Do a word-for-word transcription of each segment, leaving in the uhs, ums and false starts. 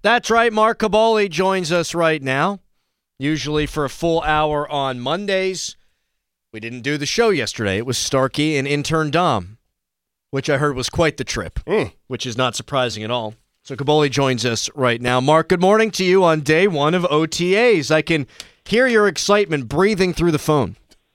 That's right. Mark Kaboly joins us right now, usually for a full hour on Mondays. We didn't do the show yesterday. It was Starkey and intern Dom, which I heard was quite the trip, mm. which is not surprising at all. So Kaboly joins us right now. Mark, good morning to you on day one of O T As. I can hear your excitement breathing through the phone.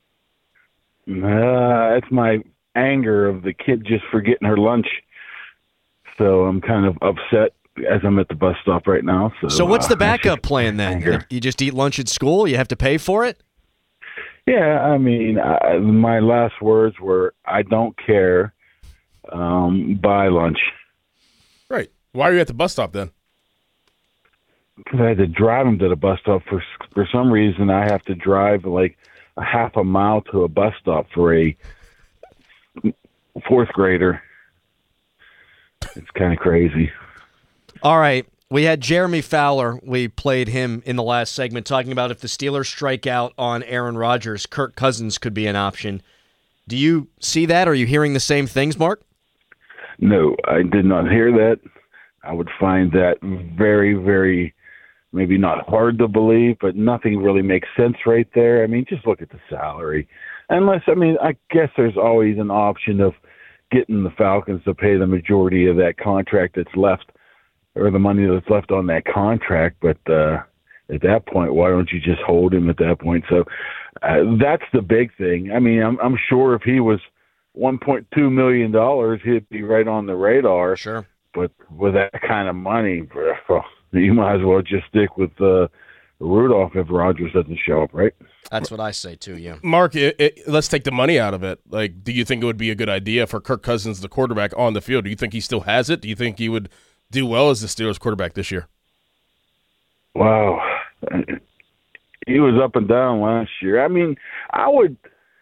Uh, it's my anger of the kid just forgetting her lunch. So I'm kind of upset as I'm at the bus stop right now. So, so what's uh, the backup plan then? Anger. You just eat lunch at school? You have to pay for it? Yeah, I mean, I, my last words were, I don't care, um, buy lunch. Right. Why are you at the bus stop then? Because I had to drive him to the bus stop. For for some reason, I have to drive like a half a mile to a bus stop for a fourth grader. It's kind of crazy. All right. We had Jeremy Fowler. We played him in the last segment talking about if the Steelers strike out on Aaron Rodgers, Kirk Cousins could be an option. Do you see that? Are you hearing the same things, Mark? No, I did not hear that. I would find that very, very, maybe not hard to believe, but nothing really makes sense right there. I mean, just look at the salary. Unless, I mean, I guess there's always an option of getting the Falcons to pay the majority of that contract that's left, or the money that's left on that contract. But uh, at that point, why don't you just hold him at that point? So uh, that's the big thing. I mean, I'm, I'm sure if he was one point two million dollars, he'd be right on the radar. Sure. But with that kind of money, well, you might as well just stick with uh, Rudolph if Rodgers doesn't show up, right? That's what I say too, yeah. Mark, it, it, let's take the money out of it. Like, do you think it would be a good idea for Kirk Cousins, the quarterback, on the field? Do you think he still has it? Do you think he would do well as the Steelers quarterback this year? Wow. He was up and down last year. I mean, I would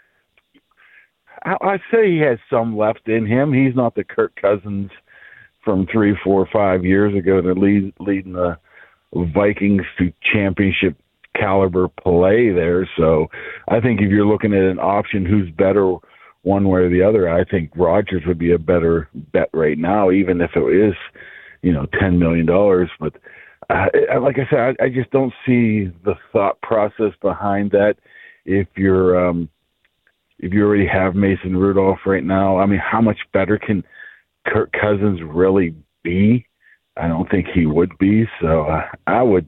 – I'd say he has some left in him. He's not the Kirk Cousins from three, four, five years ago that lead, leading the Vikings to championship caliber play there. So I think if you're looking at an option who's better one way or the other, I think Rodgers would be a better bet right now, even if it is, you know, ten million dollars. But uh, like I said, I, I just don't see the thought process behind that. If you're, um, if you already have Mason Rudolph right now, I mean, how much better can Kirk Cousins really be? I don't think he would be. So uh, I would,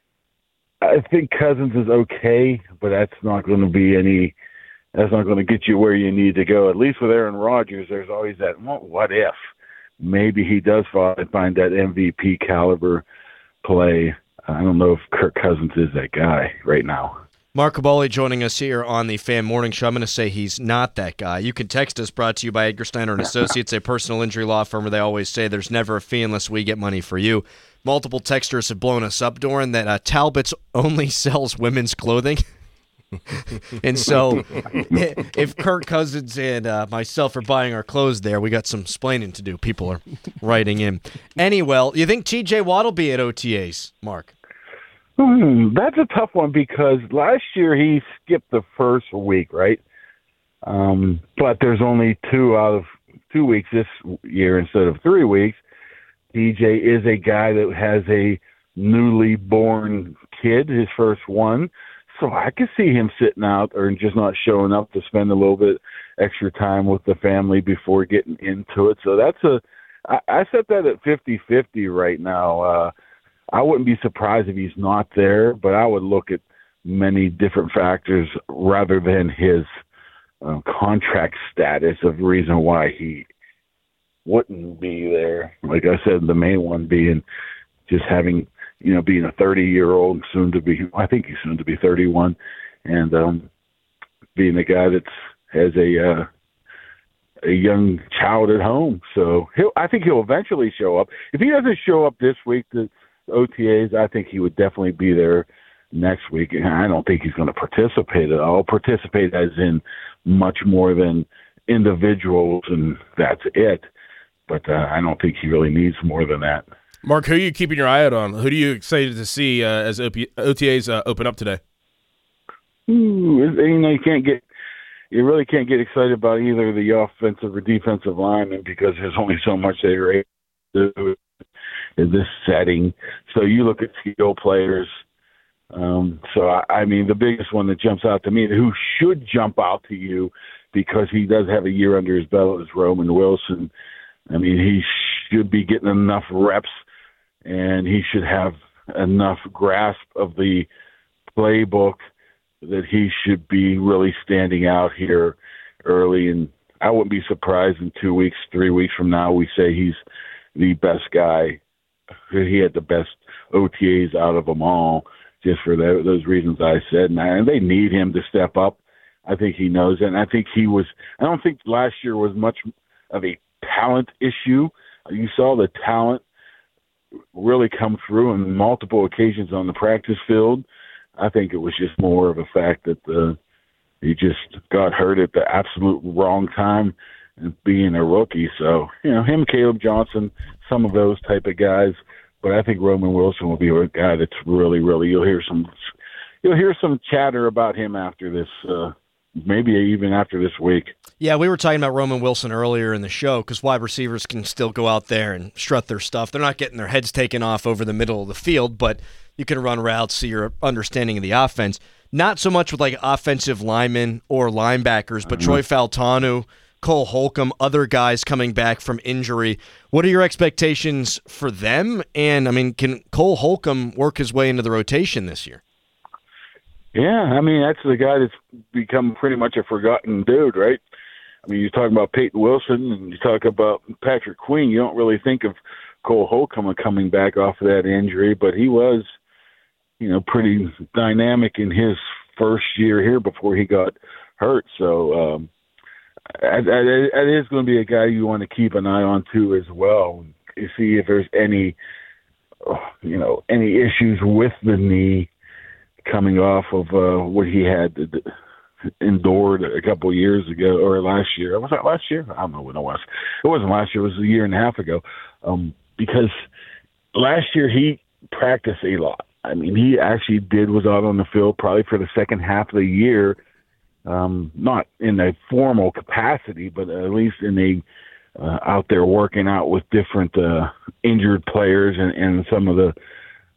I think Cousins is okay, but that's not going to be any, that's not going to get you where you need to go. At least with Aaron Rodgers, there's always that, well, what if? Maybe he does find that M V P caliber play. I don't know if Kirk Cousins is that guy right now. Mark Kaboly joining us here on the Fan Morning Show. I'm going to say he's not that guy. You can text us, brought to you by Edgar Steiner and Associates, a personal injury law firm where they always say there's never a fee unless we get money for you. Multiple texters have blown us up, Doran, that uh, Talbot's only sells women's clothing. And so if Kirk Cousins and uh, myself are buying our clothes there, we got some splaining to do. People are writing in. Anyway, you think T J Watt will be at O T As, Mark? Hmm, that's a tough one because last year he skipped the first week, right? Um, but there's only two out of two weeks this year instead of three weeks. T J is a guy that has a newly born kid, his first one. So I could see him sitting out or just not showing up to spend a little bit extra time with the family before getting into it. So that's a I, I set that at fifty-fifty right now. Uh, I wouldn't be surprised if he's not there, but I would look at many different factors rather than his uh, contract status of reason why he wouldn't be there. Like I said, the main one being just having, you know, being a thirty-year-old, soon to be, I think he's soon to be thirty-one, and um, being a guy that has a uh, a young child at home. So he'll, I think he'll eventually show up. If he doesn't show up this week to O T As, I think he would definitely be there next week. And I don't think he's going to participate at all. Participate as in much more than individuals, and that's it. But uh, I don't think he really needs more than that. Mark, who are you keeping your eye out on? Who do you excited to see uh, as O T As uh, open up today? Ooh, you know, you can't get, you really can't get excited about either the offensive or defensive linemen because there's only so much they're able to do. in this setting. So you look at skill players. Um, so, I, I mean, the biggest one that jumps out to me, who should jump out to you because he does have a year under his belt, is Roman Wilson. I mean, he should be getting enough reps, and he should have enough grasp of the playbook that he should be really standing out here early. And I wouldn't be surprised in two weeks, three weeks from now, we say he's the best guy. He had the best O T As out of them all, just for the, those reasons I said. And, I, and they need him to step up. I think he knows it. And I think he was – I don't think last year was much of a talent issue. You saw the talent really come through on multiple occasions on the practice field. I think it was just more of a fact that the, he just got hurt at the absolute wrong time and being a rookie. So, you know, him, Caleb Johnson, some of those type of guys. But I think Roman Wilson will be a guy that's really, really, you'll hear some, you'll hear some chatter about him after this, uh, maybe even after this week. Yeah, we were talking about Roman Wilson earlier in the show because wide receivers can still go out there and strut their stuff. They're not getting their heads taken off over the middle of the field, but you can run routes, so your understanding of the offense. Not so much with like offensive linemen or linebackers, but mm-hmm. Troy Fautanu, Cole Holcomb, other guys coming back from injury. What are your expectations for them? And, I mean, can Cole Holcomb work his way into the rotation this year? Yeah, I mean, that's the guy that's become pretty much a forgotten dude, right? I mean, you talk about Peyton Wilson and you talk about Patrick Queen. You don't really think of Cole Holcomb coming back off of that injury, but he was, you know, pretty dynamic in his first year here before he got hurt. So um, that is going to be a guy you want to keep an eye on too as well. You see if there's any, you know, any issues with the knee coming off of uh, what he had endured a couple of years ago or last year. Was that last year? I don't know when it was. It wasn't last year. It was a year and a half ago. Um, because last year he practiced a lot. I mean, he actually did was out on the field probably for the second half of the year, um, not in a formal capacity, but at least in a uh, out there working out with different uh, injured players and, and some of the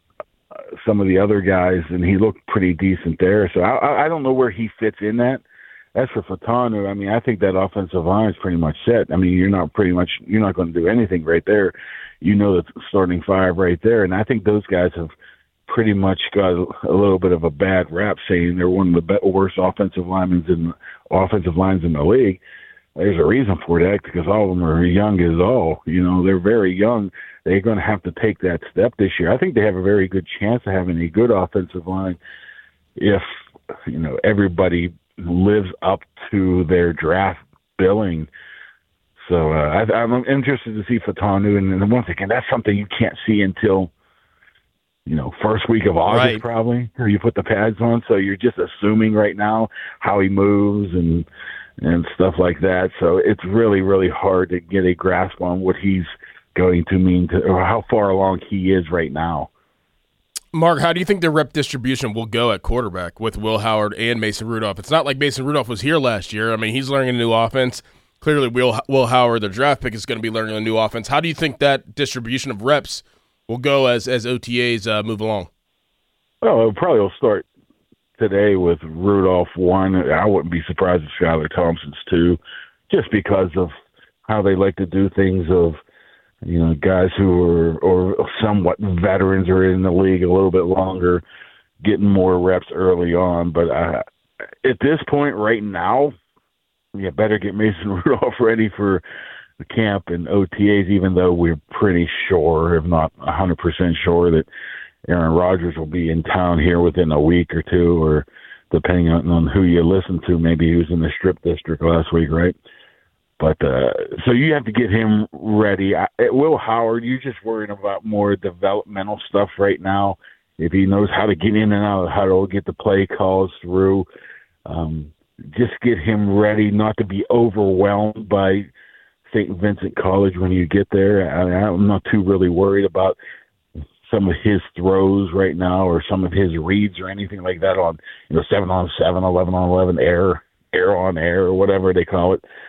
some of the other guys, and he looked pretty decent there. So I, I don't know where he fits in that. As for Fautanu, I mean, I think that offensive line is pretty much set. I mean, you're not pretty much you're not going to do anything right there. You know the starting five right there, and I think those guys have pretty much got a, a little bit of a bad rap, saying they're one of the be- worst offensive linemen in offensive lines in the league. There's a reason for that because all of them are young as all. You know, they're very young. They're going to have to take that step this year. I think they have a very good chance of having a good offensive line if, you know, everybody lives up to their draft billing. So uh, I, I'm interested to see Fautanu. And, and once again, that's something you can't see until, you know, first week of August right. probably, or you put the pads on. So you're just assuming right now how he moves and and stuff like that. So it's really, really hard to get a grasp on what he's going to mean to, or how far along he is right now. Mark, how do you think the rep distribution will go at quarterback with Will Howard and Mason Rudolph? It's not like Mason Rudolph was here last year. I mean, he's learning a new offense. Clearly, Will, Will Howard, the draft pick, is going to be learning a new offense. How do you think that distribution of reps will go as, as O T As uh, move along? Well, it probably will start today with Rudolph one. I wouldn't be surprised if Skylar Thompson's two, just because of how they like to do things of, you know, guys who are or somewhat veterans are in the league a little bit longer, getting more reps early on. But uh, at this point right now, you better get Mason Rudolph ready for the camp and O T As, even though we're pretty sure, if not one hundred percent sure, that Aaron Rodgers will be in town here within a week or two, or depending on, on who you listen to. Maybe he was in the Strip District last week, right? But uh, so you have to get him ready. I, Will Howard, you're just worrying about more developmental stuff right now. If he knows how to get in and out, how to get the play calls through, um, just get him ready not to be overwhelmed by Saint Vincent College when you get there. I, I'm not too really worried about some of his throws right now or some of his reads or anything like that on, you know, seven on seven, eleven on eleven, air, air on air, or whatever they call it.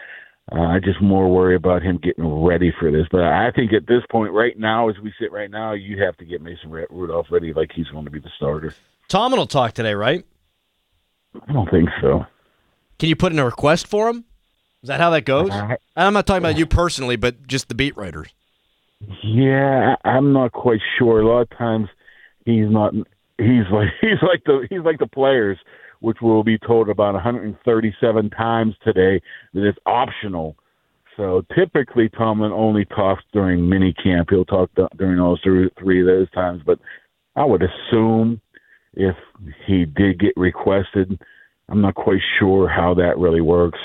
Uh, I just more worry about him getting ready for this. But I think at this point, right now, as we sit right now, you have to get Mason Rudolph ready like he's going to be the starter. Tomlin will talk today, right? I don't think so. Can you put in a request for him? Is that how that goes? Uh, I'm not talking about you personally, but just the beat writers. Yeah, I'm not quite sure. A lot of times, he's not. He's like he's like the he's like the players, which will be told about one hundred thirty-seven times today that it's optional. So typically, Tomlin only talks during mini camp. He'll talk th- during those three, three of those times. But I would assume if he did get requested, I'm not quite sure how that really works.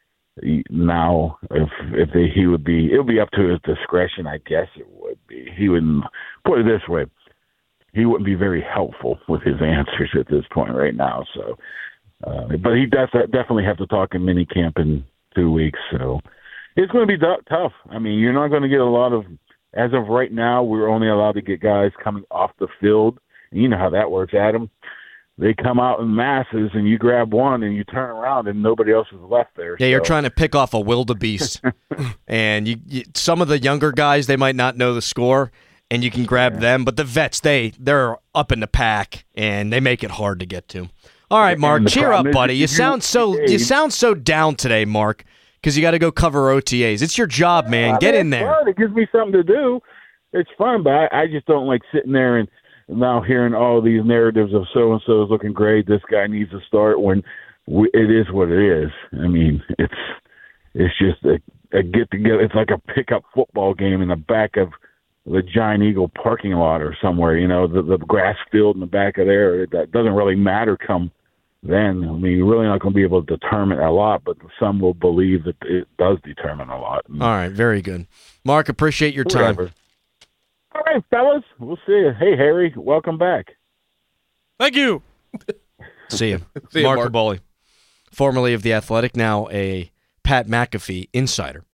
Now, if if they, he would be, it would be up to his discretion. I guess it would be. He wouldn't put it this way. He wouldn't be very helpful with his answers at this point right now. So, uh, but he does definitely have to talk in mini camp in two weeks. So it's going to be d- tough. I mean, you're not going to get a lot of. As of right now, we're only allowed to get guys coming off the field. And you know how that works, Adam. They come out in masses, and you grab one, and you turn around, and nobody else is left there. Yeah, so. You're trying to pick off a wildebeest, and you, you some of the younger guys, they might not know the score, and you can grab yeah. them. But the vets, they they're up in the pack, and they make it hard to get to. All right, Mark, cheer up, buddy. You, you sound so you sound so down today, Mark, because you got to go cover O T As. It's your job, man. I Get mean, in there. Fun. It gives me something to do. It's fun, but I, I just don't like sitting there and. Now hearing all these narratives of so-and-so is looking great, this guy needs to start, when we, it is what it is. I mean, it's it's just a, a get-together. It's like a pickup football game in the back of the Giant Eagle parking lot or somewhere, you know, the, the grass field in the back of there. That doesn't really matter come then. I mean, you're really not going to be able to determine a lot, but some will believe that it does determine a lot. All right, very good. Mark, appreciate your time. Whatever. All right, fellas. We'll see you. Hey, Harry, welcome back. Thank you. See you. See Mark you, Mark Kaboly, formerly of The Athletic, now a Pat McAfee insider.